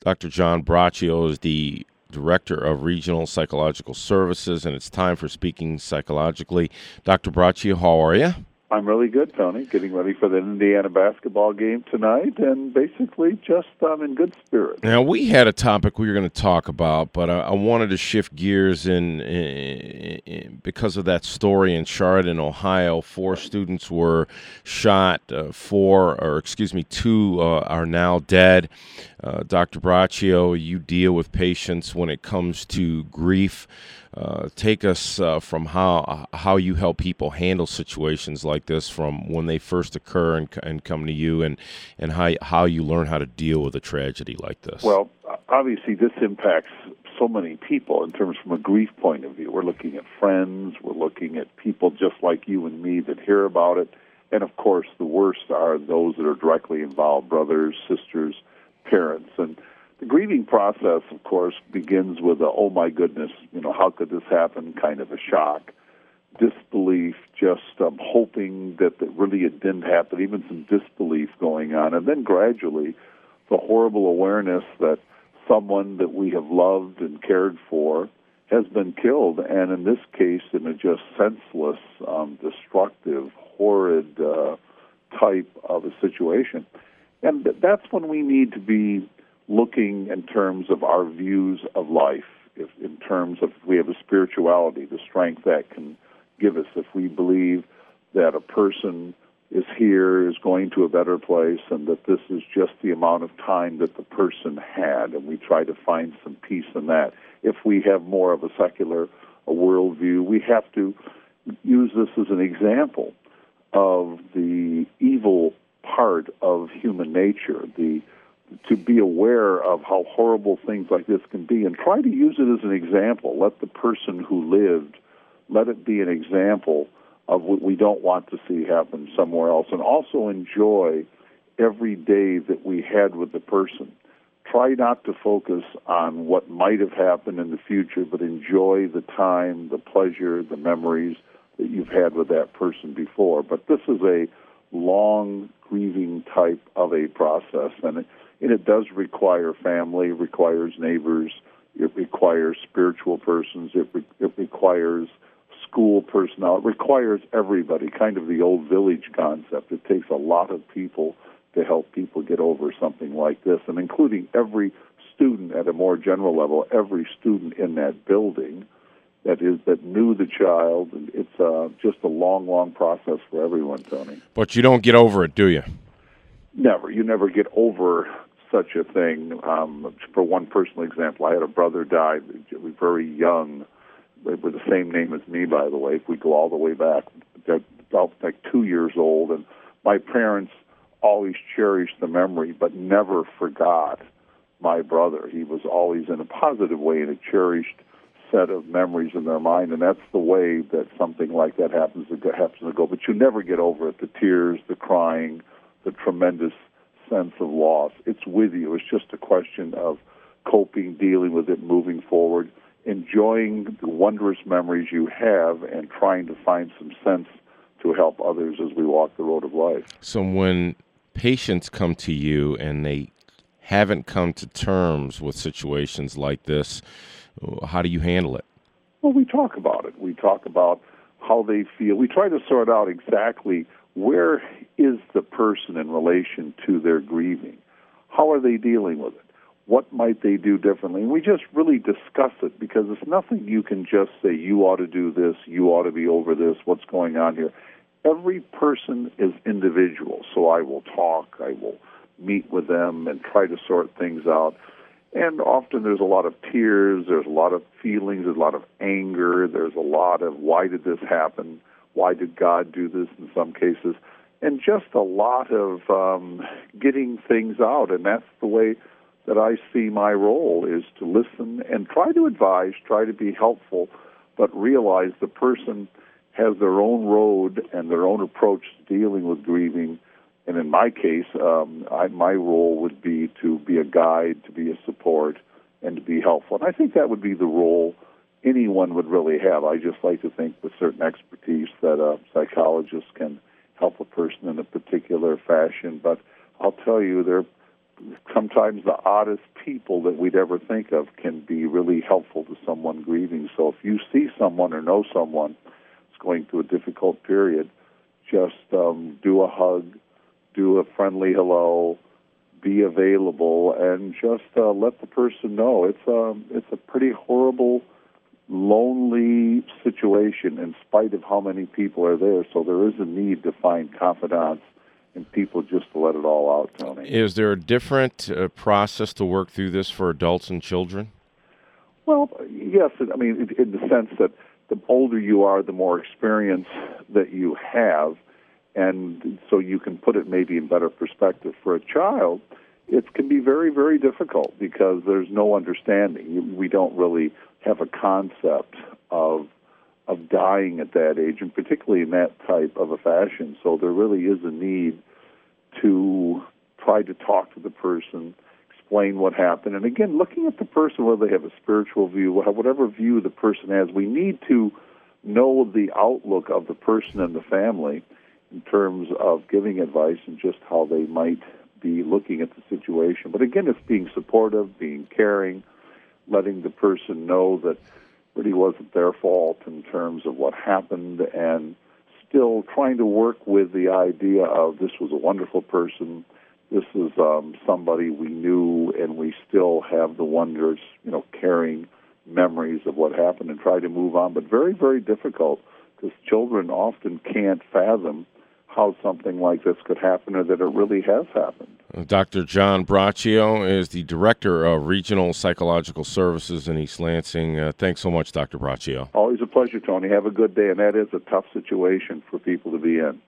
Dr. John Braccio is the Director of Regional Psychological Services, and it's time for Speaking Psychologically. Dr. Braccio, how are you? I'm really good, Tony. Getting ready for the Indiana basketball game tonight, and basically just in good spirits. Now, we had a topic we were going to talk about, but I wanted to shift gears because of that story in Chardon, Ohio. 4 students were shot. 2 are now dead. Dr. Braccio, you deal with patients when it comes to grief. Take us from how you help people handle situations like this, from when they first occur and come to you, and how you learn how to deal with a tragedy like this. Well, obviously this impacts so many people in terms from a grief point of view. We're looking at friends, we're looking at people just like you and me that hear about it, and of course the worst are those that are directly involved, brothers, sisters, parents. And the grieving process, of course, begins with a, oh my goodness, how could this happen, kind of a shock, disbelief, just hoping that really it didn't happen, even some disbelief going on, and then gradually the horrible awareness that someone that we have loved and cared for has been killed, and in this case in a just senseless, destructive, horrid type of a situation. And that's when we need to be looking in terms of our views of life, in terms of if we have a spirituality, the strength that can give us, if we believe that a person is here, is going to a better place, and that this is just the amount of time that the person had, and we try to find some peace in that. If we have more of a secular worldview, we have to use this as an example of the evil part of human nature, to be aware of how horrible things like this can be, and try to use it as an example. Let the person who lived, let it be an example of what we don't want to see happen somewhere else, and also enjoy every day that we had with the person. Try not to focus on what might have happened in the future, but enjoy the time, the pleasure, the memories that you've had with that person before. But this is a long grieving type of a process, and it does require family, it requires neighbors, it requires spiritual persons, it requires school personnel, it requires everybody, kind of the old village concept. It takes a lot of people to help people get over something like this, and including every student at a more general level, every student in that building that knew the child. It's just a long, long process for everyone, Tony. But you don't get over it, do you? Never. You never get over such a thing. For one personal example, I had a brother die very young, with the same name as me, by the way. If we go all the way back, about like 2 years old, and my parents always cherished the memory, but never forgot my brother. He was always, in a positive way, in a cherished set of memories in their mind, and that's the way that something like that happens to go. But you never get over it, the tears, the crying, the tremendous sense of loss. It's with you. It's just a question of coping, dealing with it, moving forward, enjoying the wondrous memories you have, and trying to find some sense to help others as we walk the road of life. So when patients come to you and they haven't come to terms with situations like this, how do you handle it? Well, we talk about it. We talk about how they feel. We try to sort out exactly where is the person in relation to their grieving. How are they dealing with it? What might they do differently? And we just really discuss it, because it's nothing you can just say, you ought to do this, you ought to be over this, what's going on here. Every person is individual, so I will talk, I will meet with them and try to sort things out. And often there's a lot of tears, there's a lot of feelings, there's a lot of anger, there's a lot of why did this happen, why did God do this in some cases, and just a lot of getting things out. And that's the way that I see my role, is to listen and try to advise, try to be helpful, but realize the person has their own road and their own approach to dealing with grieving. And in my case, my role would be to be a guide, to be a support, and to be helpful. And I think that would be the role anyone would really have. I just like to think with certain expertise that a psychologist can help a person in a particular fashion. But I'll tell you, there are sometimes the oddest people that we'd ever think of can be really helpful to someone grieving. So if you see someone or know someone who's going through a difficult period, just do a hug, do a friendly hello, be available, and just let the person know it's a pretty horrible, lonely situation in spite of how many people are there. So there is a need to find confidants and people just to let it all out, Tony. Is there a different process to work through this for adults and children? Well, yes. I mean, in the sense that the older you are, the more experience that you have, and so you can put it maybe in better perspective. For a child, it can be very, very difficult because there's no understanding. We don't really have a concept of dying at that age, and particularly in that type of a fashion. So there really is a need to try to talk to the person, explain what happened, and again, looking at the person, whether they have a spiritual view, whatever view the person has, we need to know the outlook of the person and the family in terms of giving advice and just how they might be looking at the situation. But again, it's being supportive, being caring, letting the person know that really wasn't their fault in terms of what happened, and still trying to work with the idea of this was a wonderful person, this is somebody we knew, and we still have the wonders, caring memories of what happened, and try to move on. But very, very difficult, because children often can't fathom how something like this could happen or that it really has happened. Dr. John Braccio is the Director of Regional Psychological Services in East Lansing. Thanks so much, Dr. Braccio. Always a pleasure, Tony. Have a good day, and that is a tough situation for people to be in.